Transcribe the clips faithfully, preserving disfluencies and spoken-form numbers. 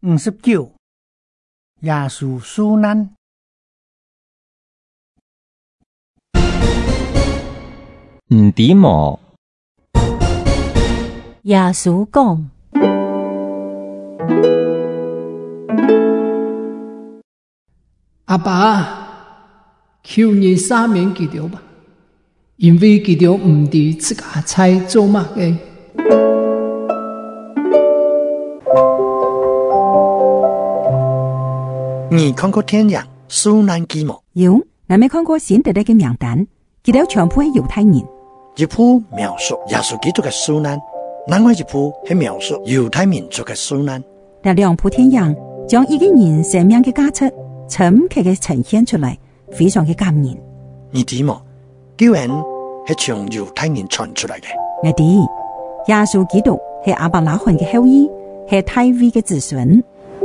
五十九，耶稣受难。 唔知冇。 耶稣讲： 阿爸，求你赦免佢哋吧，因为佢哋唔知自家在做乜嘅。 你看过天阳受难记冇？ 有，我没看过辛德勒嘅名单，佢哋全部係猶太人。 一部描述耶穌基督嘅受難，另外一部係描述猶太民族嘅受難。 但兩部天陽將一個人生命嘅價值深刻嘅呈現出來，非常嘅感人。 你知冇？救恩係從猶太人傳出來嘅。 我知，耶穌基督係亞伯拉罕嘅後裔，係大衛嘅子孫。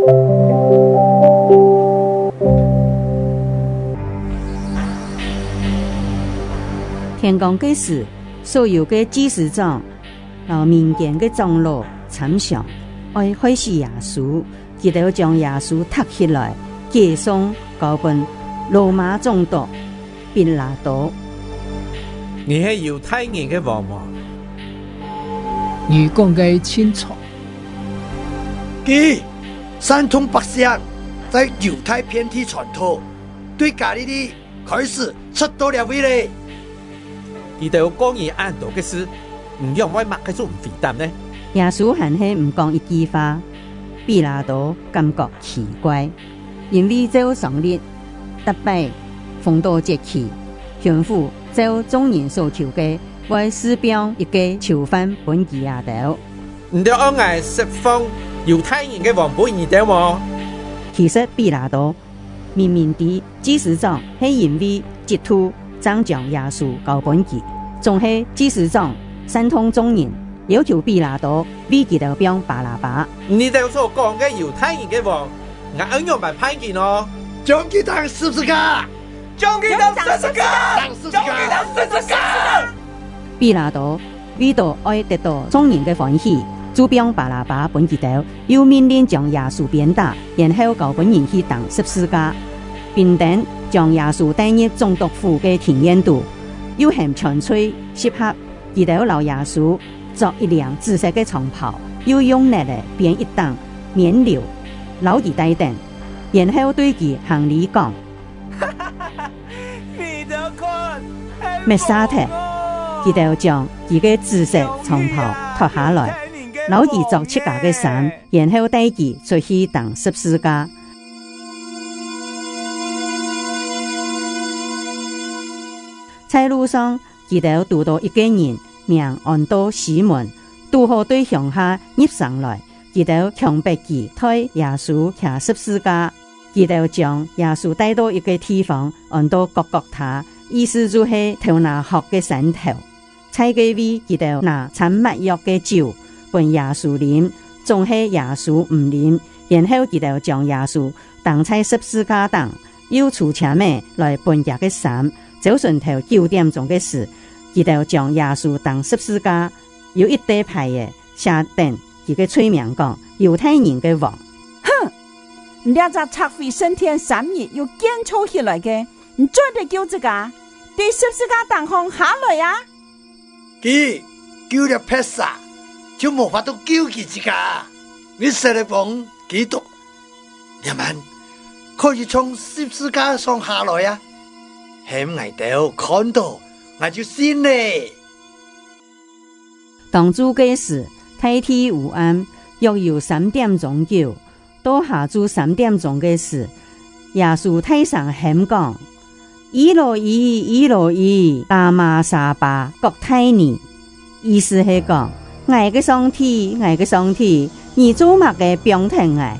天光嘅時，所有嘅祭司長、然民間嘅長老參詳，愛開始耶穌，佢哋將耶穌踢起來，寄送交俾羅馬總督彼拉多。 你係猶太人嘅王嗎？ 你講嘅清楚。 佢三通百姓在猶太遍地傳透，對加利利開始出到了威力。 佢哋講嘢按道嘅事，唔讓我擘開做唔負擔呢？ 耶穌還係唔講一句話，彼拉多感覺奇怪，因為照常例，特別逢到節期，巡撫照眾人所求嘅，為施標一個囚犯本己亞道。 唔對安挨釋放猶太人嘅王本義點喎？ 其實彼拉多明明地祭司長係因為嫉妒將將耶穌交本己，仲係祭司長煽動眾人要求彼拉多為佢哋標巴拉巴。 你哋所講嘅猶太人嘅王，我應用埋判見咯， 將佢當十字架， 將佢當十字架，將佢當十字架。 彼拉多為到愛得到眾人嘅歡喜，主標巴拉巴本佢哋，又命令將耶穌鞭打，然後交本人去當十字架，並等將耶穌帶入總督府嘅田園度，又嫌純粹適合佢哋留耶穌作一輛紫色嘅長袍，又用力嚟編一檔棉料，留佢帶等，然後對佢行禮講：咩沙特？佢哋將佢嘅紫色長袍脫下來，留佢作七架嘅衫，然後帶佢出去當十字架。在路上，佢哋遇到一個人，名安多西門，拄好對鄉下入上來，佢哋強迫佢推耶穌下十字架，佢哋將耶穌帶到一個地方，安到各各他，意思就係頭拿學嘅山頭。在個位，佢哋拿摻蜜藥嘅酒，伴耶穌啉，總係耶穌唔啉，然後佢哋將耶穌當在十字架上，又出車咩來伴日嘅衫。早晨頭九點鐘嘅時，佢哋將耶穌當十字架，有一大排嘅下定佢嘅催名講猶太人嘅王。 哼！你只拆毀升天三日又建造起來嘅，你做得救自家，對十字架當行下來啊！ 佢救了撇撒，就無法度救佢自家。你實力講基督，人們可以從十字架上下來啊！喺外頭看到，我就信咧。 當主嘅時，天天有暗，約有三點鐘叫，到下晝三點鐘嘅時，耶穌體上喊講：以羅伊，以羅伊，拉瑪撒巴各太尼。意思係講，我嘅上帝，我嘅上帝，你做乜嘅病疼啊？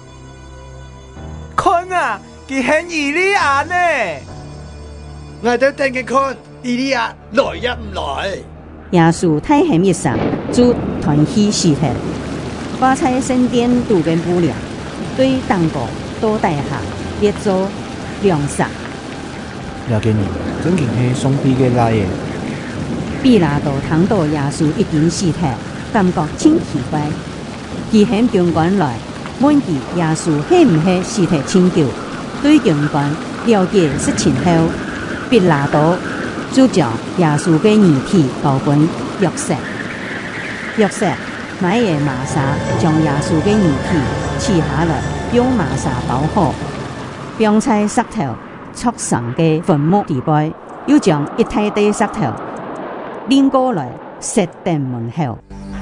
看啊，佢係以利亞呢？ 我都等佢看，以利亞來也唔來。 耶穌太喊一聲，就團起屍體，掛在聖殿度嘅布料，對當個都帶下列做糧食。 了解你，真係係上帝嘅來嘅。 彼拉多聽到耶穌一件屍體，感覺真奇怪，佢喊長官來， 问记耶稣是毋是尸体拯救，对警官了解实情后，毕拉多就将耶稣的遗体交给约瑟。约瑟买个麻纱，将耶稣的遗体取下来，用麻纱包好，并在石头戳上的坟墓地背，又将一大堆石头拎过来设在门口。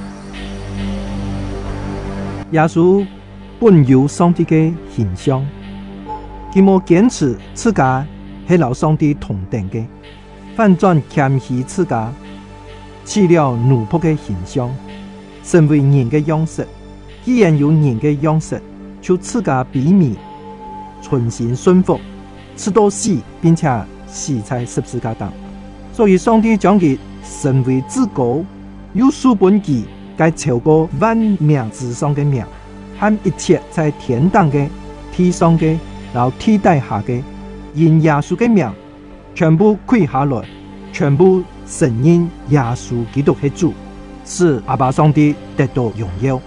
耶稣本有上帝的形象，他无坚持自家是老上帝同等的，反转谦虚自家，取了奴仆的形象，成为人的样式。既然有人的样式，就自家卑微，存心顺服，直到死，并且死在十字架上。所以上帝将他升为至高，又赐本他该超过万名之上的名，和一切在天堂的、地上的、然后地底下的，因耶稣的名，全部跪下来，全部承認耶穌基督係主，使阿爸上帝得到榮耀。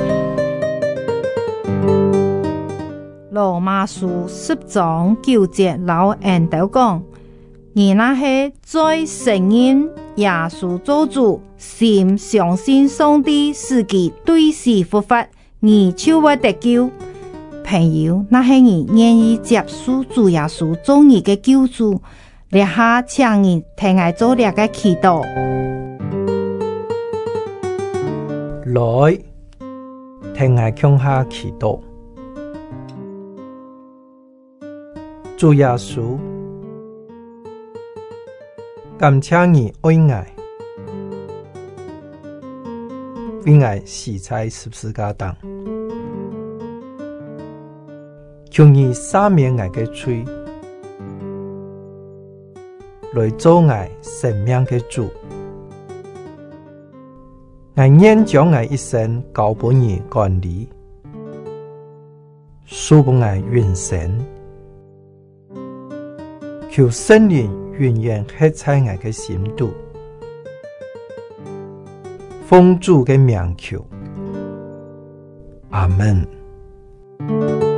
羅馬書十章九節老人都講，而那些在承認耶穌做主，心相信上帝自己對死復活，而就會得救。朋友，那些人願意接受主耶穌做你嘅救主，列下請你聽我做列個祈禱。 來，聽我向下祈禱。主耶穌，感謝你愛我，為我死在十字架上，求你赦免我的罪，來做我生命的主。我願將我一生交給你管理，賜給我永生。求聖靈永遠刻在我的心度，奉主的名求，阿們。